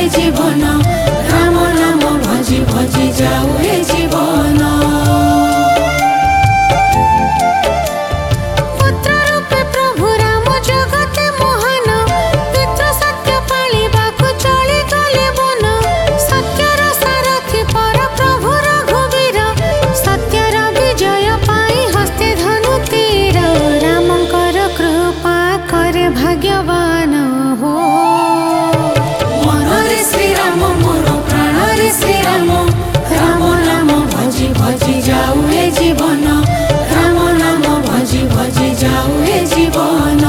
जीवन राम नाम भजी भजी जाऊ हे जीवन। भाग्यवान हो मनरे श्री राम मोर प्राणरे श्री राम राम नाम भजी भजी जाऊ हे जीवन राम नाम भजी भजी जाऊ हे जीवन।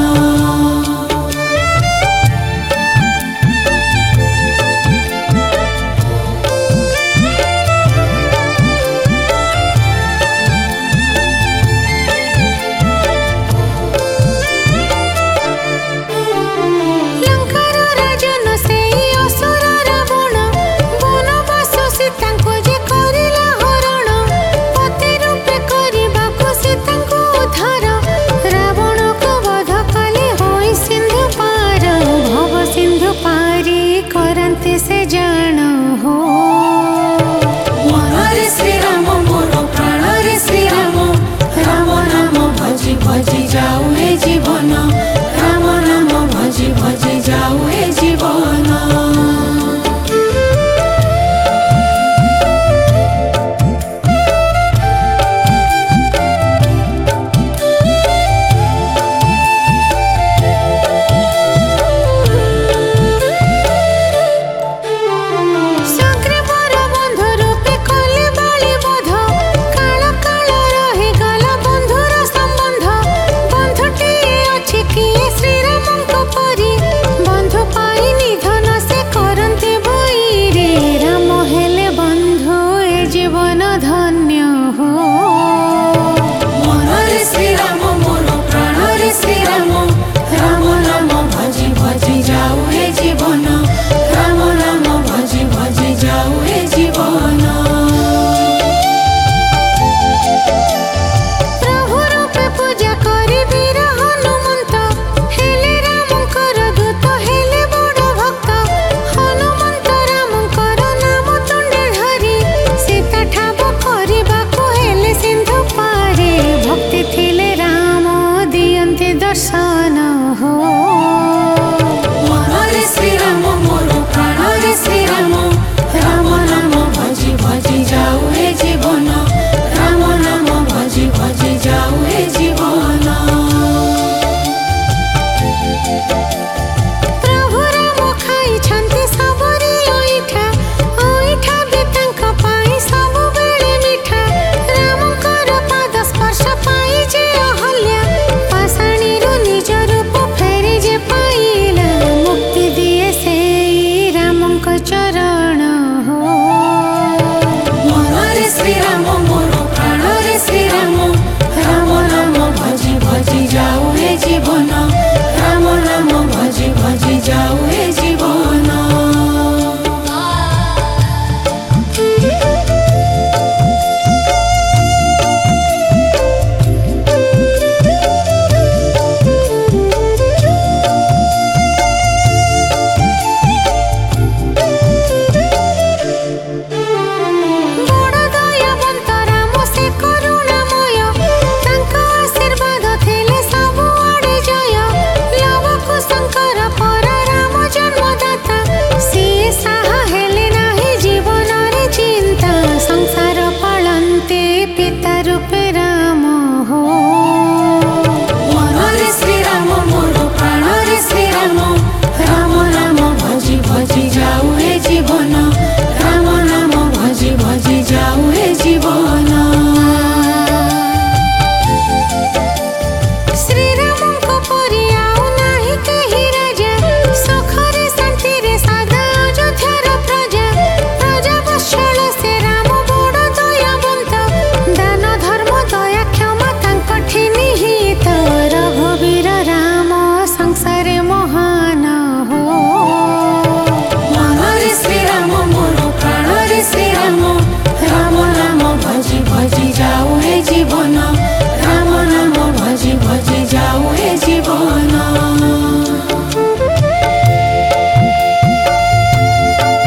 से जान हो मनरे श्री राम मोर प्राणरे श्री राम राम नाम भजी भजी जाऊ हे जीवन राम नाम भजी भजी जाऊ हे जीवन। धन्य हो मनरे श्री राम मोर प्राणरे श्री राम राम नाम भजी भजी जाऊ हे जीवन राम नाम भजी भजी जाऊ हे जीवन। प्रभु रूपे पूजा करी वीर हनुमंत हेले रामकर दूत हेले बड़ भक्त हनुमंत रामकर नाम तुंडे धरी सीता ठाब କରିବାକୁ हेले सिंधु पारे भक्ति थिले राम दियन्ते दर्शन हो मनरे श्री राम मोर प्राणरे श्री राम राम नाम भजी भजी जाऊ हे जीवन राम नाम भजी भजी जाऊ हे जीवन। प्रभु राम खाइछन्ति सबरी ओइठा ओइठा भी तांका पाई सबु बेले मिठा रामकर पाद स्पर्श पाई जे अहल्या पाषाणीरु निज रूप फेरि जे पाइला मुक्ति दिए सेई रामक चरण हो मनरे श्री राम मोर प्राणरे श्री राम राम नाम भजी भजी जाऊ हे जीवन राम नाम भजी भजी जाऊ हे जीवन। बड़ दयावंत राम से करुणामय तांक आशीर्वाद थिले सबु आड़े जय लव कुशंकर पर राम जन्मदाता सिए साहा हेले नाही जीवन रे चिंता संसार पालन्ते पिता रूपे राम हो मनरे श्री राम मोर प्राणरे श्री राम राम नाम भजी भजी जाऊ हे जीवन राम नाम भजी भजी जाऊ हे जीवन। श्री रामको परि आउ नाही केही राजा सुखरे शान्तिरे सदा अयोध्यार प्रजा प्रजा वत्सल से राम बड़ दयावंत दान धर्म दया क्षमा तांकठी निहित रघुवीर राम संसारे महान हो मनरे श्री राम मोर प्राणरे श्री राम राम नाम भजी भजी जाऊ हे जीवन राम नाम भजी भजी जाऊ हे जीवन।